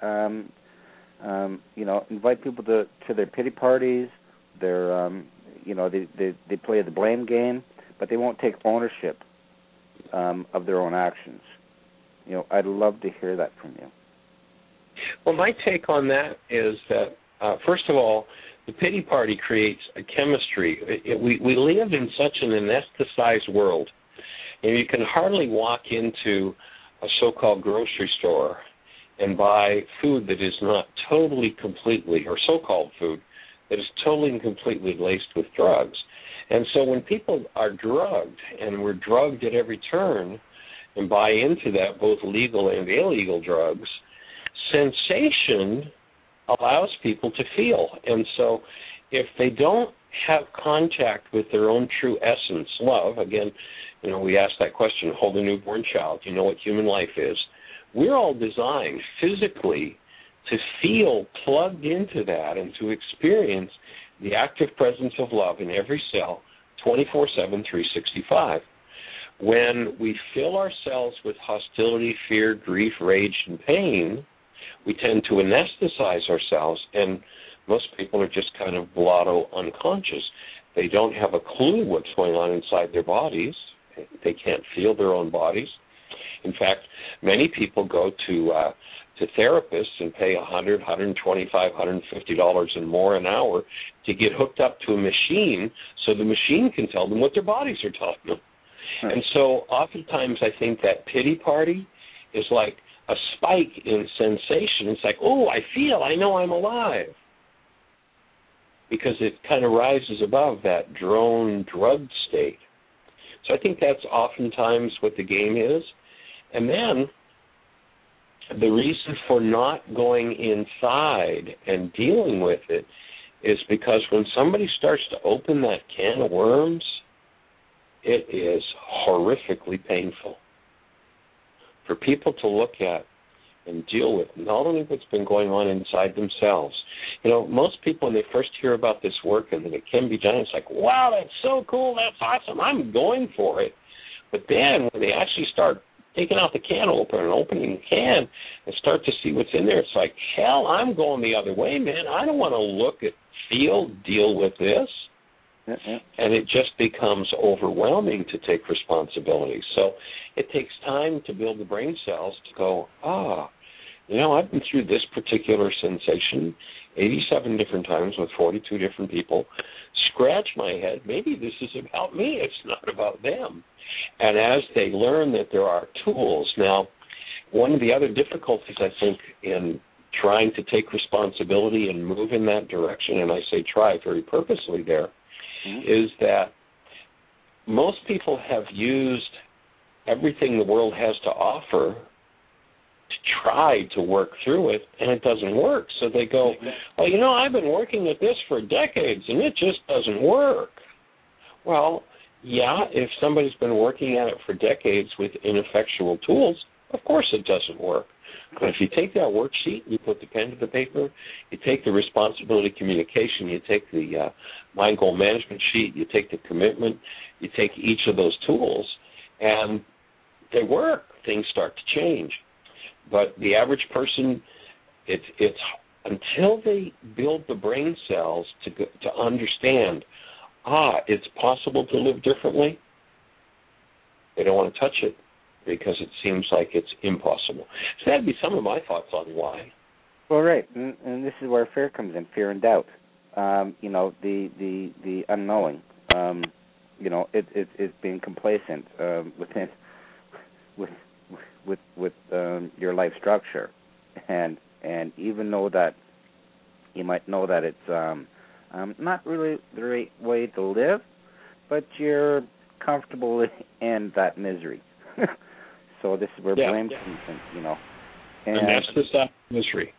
invite people to their pity parties, their they play the blame game, but they won't take ownership of their own actions. I'd love to hear that from you. Well, my take on that is that, first of all, the pity party creates a chemistry. We live in such an anesthetized world, and you can hardly walk into a so-called grocery store and buy food that is not totally completely, or so-called food, that is totally and completely laced with drugs. And so when people are drugged, and we're drugged at every turn, and buy into that, both legal and illegal drugs, sensation allows people to feel. And so if they don't have contact with their own true essence, love, again, we ask that question, hold a newborn child, you know what human life is. We're all designed physically to feel plugged into that and to experience the active presence of love in every cell 24/7, 365. When we fill ourselves with hostility, fear, grief, rage, and pain, we tend to anesthetize ourselves, and most people are just kind of blotto unconscious. They don't have a clue what's going on inside their bodies. They can't feel their own bodies. In fact, many people go to therapists and pay $100, $125, $150 and more an hour to get hooked up to a machine so the machine can tell them what their bodies are telling them. And so oftentimes I think that pity party is like a spike in sensation. It's like, oh, I know I'm alive. Because it kind of rises above that drone drug state. So I think that's oftentimes what the game is. And then the reason for not going inside and dealing with it is because when somebody starts to open that can of worms, it is horrifically painful for people to look at and deal with not only what's been going on inside themselves. Most people, when they first hear about this work and that it can be done, it's like, wow, that's so cool, that's awesome, I'm going for it. But then when they actually start taking out the can opener and opening the can and start to see what's in there, it's like, hell, I'm going the other way, man. I don't want to look at, feel, deal with this. And it just becomes overwhelming to take responsibility. So it takes time to build the brain cells to go, I've been through this particular sensation 87 different times with 42 different people. Scratch my head. Maybe this is about me. It's not about them. And as they learn that there are tools. Now, one of the other difficulties, I think, in trying to take responsibility and move in that direction, and I say try very purposely there, is that most people have used everything the world has to offer to try to work through it, and it doesn't work. So they go, well, I've been working at this for decades, and it just doesn't work. Well, yeah, if somebody's been working at it for decades with ineffectual tools, of course it doesn't work. But if you take that worksheet, you put the pen to the paper, you take the responsibility communication, you take the mind goal management sheet, you take the commitment, you take each of those tools, and they work. Things start to change. But the average person, it's until they build the brain cells to understand, it's possible to live differently, they don't want to touch it, because it seems like it's impossible. So that'd be some of my thoughts on why. Well, right, and this is where fear comes in, fear and doubt. The unknowing. It's being complacent with your life structure, and even though that you might know that it's not really the right way to live, but you're comfortable in that misery. So this is where blame comes in, And anesthetize misery.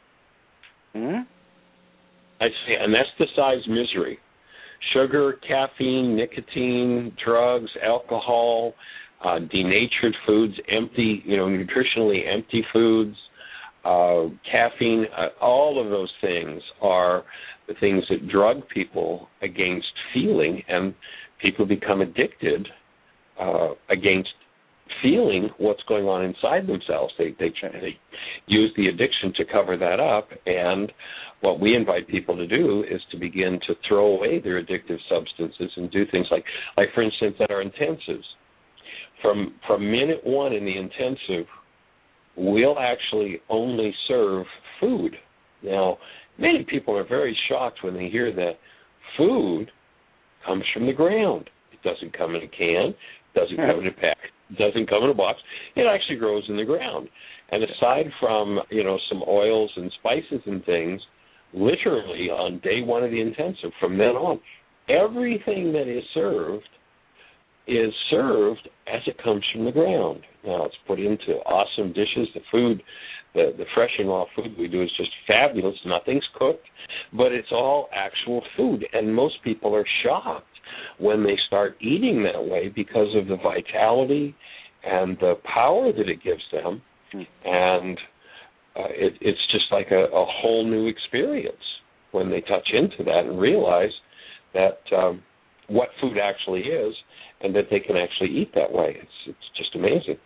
I say anesthetize misery. Sugar, caffeine, nicotine, drugs, alcohol, denatured foods, empty, nutritionally empty foods, caffeine, all of those things are the things that drug people against feeling, and people become addicted against feeling what's going on inside themselves. They use the addiction to cover that up, and what we invite people to do is to begin to throw away their addictive substances and do things like for instance, at our intensives. From minute one in the intensive, we'll actually only serve food. Now, many people are very shocked when they hear that food comes from the ground. It doesn't come in a can, doesn't come in a pack, doesn't come in a box. It actually grows in the ground. And aside from, some oils and spices and things, literally on day one of the intensive, from then on, everything that is served as it comes from the ground. Now, it's put into awesome dishes. The food, the fresh and raw food we do is just fabulous. Nothing's cooked, but it's all actual food. And most people are shocked when they start eating that way because of the vitality and the power that it gives them. And it's just like a whole new experience when they touch into that and realize that what food actually is, and that they can actually eat that way. It's just amazing.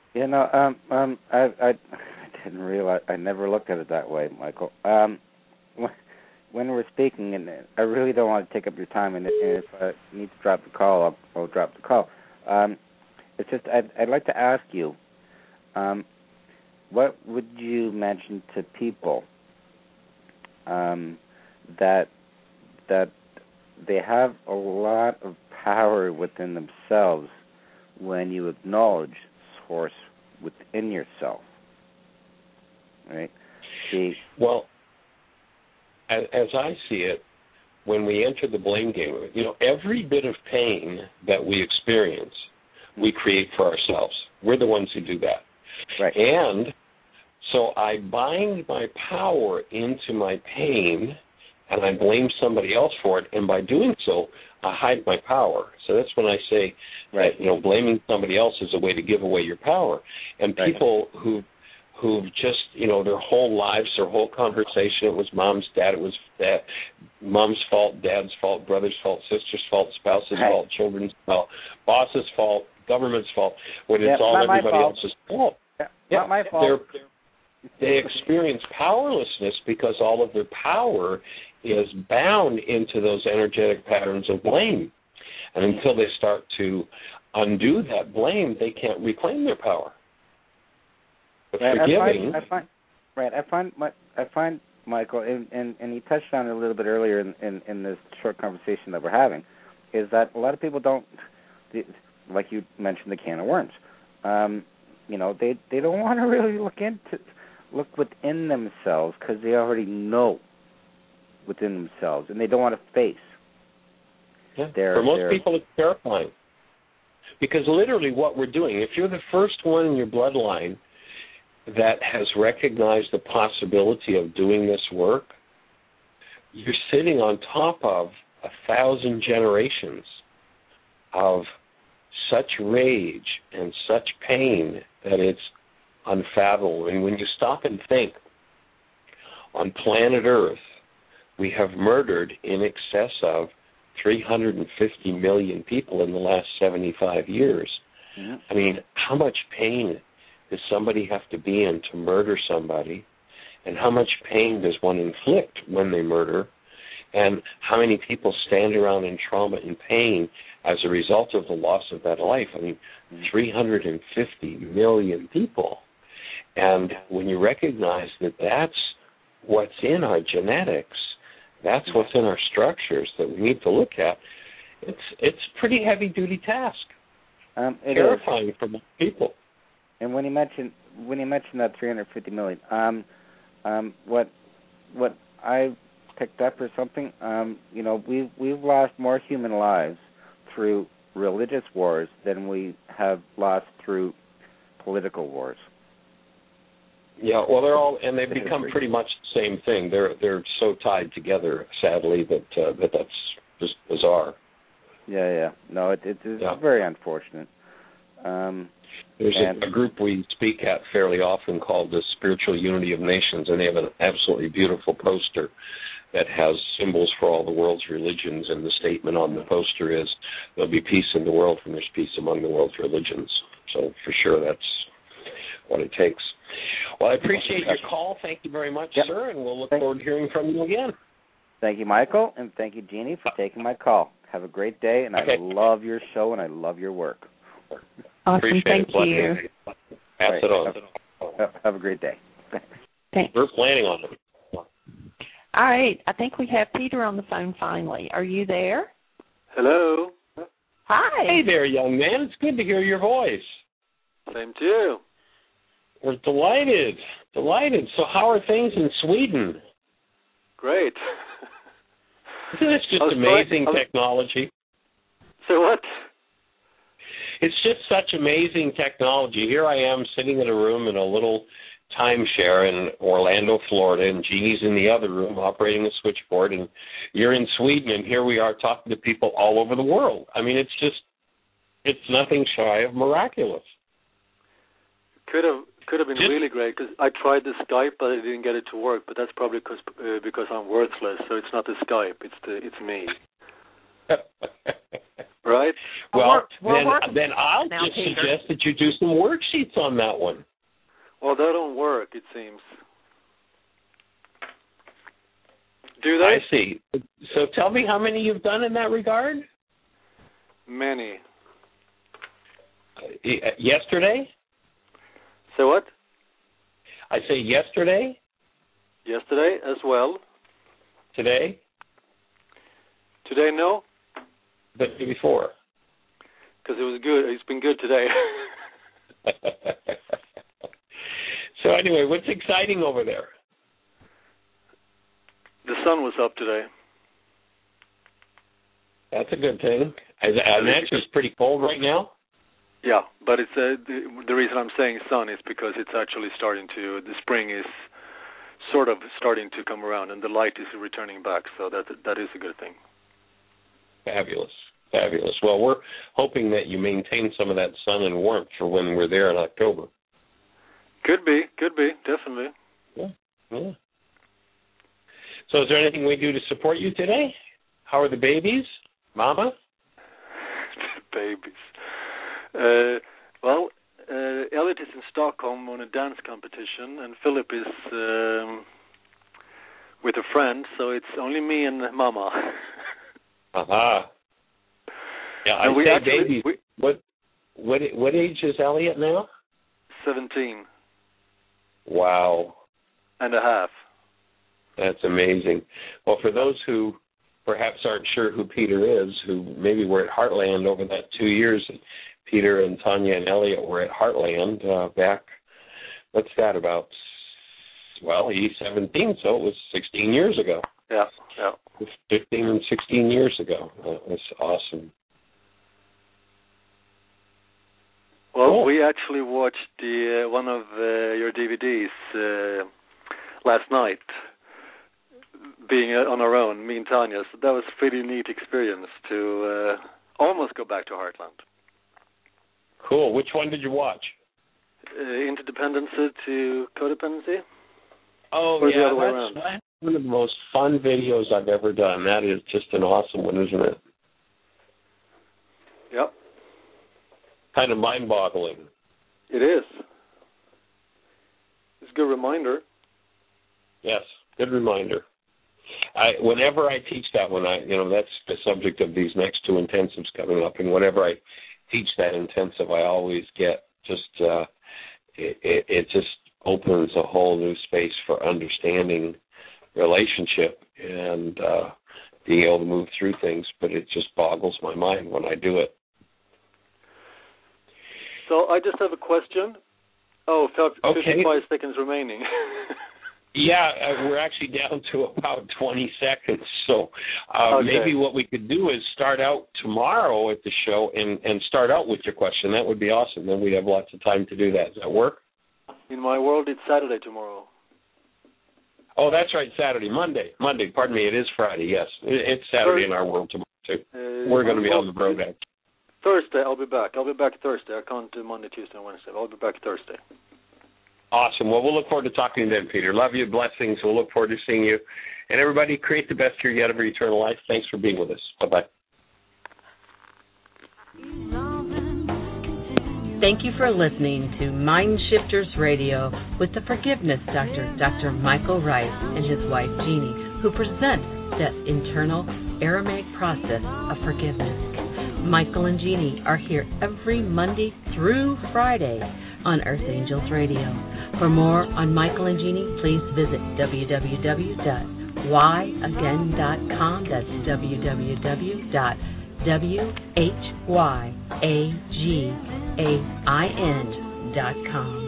I didn't realize. I never looked at it that way, Michael. When we're speaking, and I really don't want to take up your time, and if I need to drop the call, I'll drop the call. It's just I'd like to ask you, what would you mention to people that they have a lot of power within themselves when you acknowledge source within yourself, right? Well, as I see it, when we enter the blame game, every bit of pain that we experience, we create for ourselves. We're the ones who do that. Right. And so I bind my power into my pain, and I blame somebody else for it, and by doing so, I hide my power. So that's when I say that, blaming somebody else is a way to give away your power. And people who've just, their whole lives, their whole conversation, it was mom's, dad, it was dad, mom's fault, dad's fault, brother's fault, sister's fault, spouse's fault, children's fault, boss's fault, government's fault, when it's all everybody else's fault. Not my fault. They experience powerlessness because all of their power is bound into those energetic patterns of blame. And until they start to undo that blame, they can't reclaim their power. But forgiving... I find, Michael, and you touched on it a little bit earlier in this short conversation that we're having, is that a lot of people don't, like you mentioned, the can of worms. They don't want to really look within themselves because they already know within themselves, and they don't want to face. For most people, it's terrifying. Because literally what we're doing, if you're the first one in your bloodline that has recognized the possibility of doing this work, you're sitting on top of 1,000 generations of such rage and such pain that it's unfathomable. And when you stop and think, on planet Earth, we have murdered in excess of 350 million people in the last 75 years. Yeah. I mean, how much pain does somebody have to be in to murder somebody? And how much pain does one inflict when they murder? And how many people stand around in trauma and pain as a result of the loss of that life? I mean, 350 million people. And when you recognize that that's what's in our genetics, that's what's in our structures that we need to look at, it's a pretty heavy-duty task. Terrifying for most people. And when you mentioned that 350 million, what I picked up or something, we've lost more human lives through religious wars than we have lost through political wars. Yeah, well, they're all, and they've become pretty much the same thing. They're so tied together, sadly, that that's just bizarre. Yeah. No, it's very unfortunate. There's a group we speak at fairly often called the Spiritual Unity of Nations, and they have an absolutely beautiful poster that has symbols for all the world's religions, and the statement on the poster is, there'll be peace in the world when there's peace among the world's religions. So for sure, that's what it takes. Well, I appreciate your call. Thank you very much, sir, and we'll look forward to hearing from you again. Thank you, Michael, and thank you, Jeannie, for taking my call. Have a great day, and I love your show, and I love your work. Awesome. Appreciate Thank it. you. Pass it on. Have a great day. Thanks. We're planning on it. All right. I think we have Peter on the phone finally. Are you there? Hello. Hi. Hey there, young man. It's good to hear your voice. Same to you. We're delighted. Delighted. So how are things in Sweden? Great. Isn't this just amazing technology? So what? It's just such amazing technology. Here I am sitting in a room in a little timeshare in Orlando, Florida, and Jeannie's in the other room operating a switchboard, and you're in Sweden, and here we are talking to people all over the world. I mean, it's nothing shy of miraculous. Could have been really great, because I tried the Skype, but I didn't get it to work, but that's probably because I'm worthless, so it's not the Skype, it's me. Right? Well, then I'll just suggest that you do some worksheets on that one. Well, they don't work, it seems. Do they? I see. So tell me how many you've done in that regard? Many. Yesterday? So what? I say yesterday. Yesterday as well. Today? Today, no. The day before? Because it was good. It's been good today. So anyway, what's exciting over there? The sun was up today. That's a good thing. And that's just pretty cold right now? Yeah, but it's the reason I'm saying sun is because it's actually the spring is sort of starting to come around, and the light is returning back, so that is a good thing. Fabulous. Well, we're hoping that you maintain some of that sun and warmth for when we're there in October. Could be, definitely. Yeah. So is there anything we do to support you today? How are the babies? Mama? Babies. Well, Elliot is in Stockholm on a dance competition, and Philip is with a friend, so it's only me and Mama. Aha. Yeah, I say babies. What age is Elliot now? 17. Wow. And a half. That's amazing. Well, for those who perhaps aren't sure who Peter is, who maybe were at Heartland over that 2 years, Peter and Tanya and Elliot were at Heartland back, what's that about? Well, he's 17, so it was 16 years ago. Yeah. 15 and 16 years ago. That was awesome. Well, cool. We actually watched one of your DVDs last night, being on our own, me and Tanya. So that was a pretty neat experience to almost go back to Heartland. Cool. Which one did you watch? Interdependency to Codependency. Oh, or yeah, the other way around? That's one of the most fun videos I've ever done. That is just an awesome one, isn't it? Yep. Kind of mind-boggling. It is. It's a good reminder. Yes, good reminder. Whenever I teach that one, that's the subject of these next two intensives coming up, and whenever I teach that intensive, I always get just it just opens a whole new space for understanding relationship and being able to move through things, but it just boggles my mind when I do it. So I just have a question. Oh, 55 seconds remaining. Yeah, we're actually down to about 20 seconds. So maybe what we could do is start out tomorrow at the show and start out with your question. That would be awesome. Then we'd have lots of time to do that. Does that work? In my world, it's Saturday tomorrow. Oh, that's right, Saturday. Monday, pardon me. It is Friday, yes. It's Saturday in our world tomorrow, too. We're going to be on the road, actually. Thursday, I'll be back. I'll be back Thursday. I can't do Monday, Tuesday, and Wednesday. I'll be back Thursday. Awesome. Well, we'll look forward to talking to you then, Peter. Love you. Blessings. We'll look forward to seeing you. And everybody, create the best year yet of your eternal life. Thanks for being with us. Bye-bye. Thank you for listening to Mind Shifters Radio with the Forgiveness Doctor, Dr. Michael Rice, and his wife, Jeannie, who present the internal Aramaic process of forgiveness. Michael and Jeannie are here every Monday through Friday on Earth Angels Radio. For more on Michael and Jeanie, please visit www.whyagain.com. That's www.whyagain.com.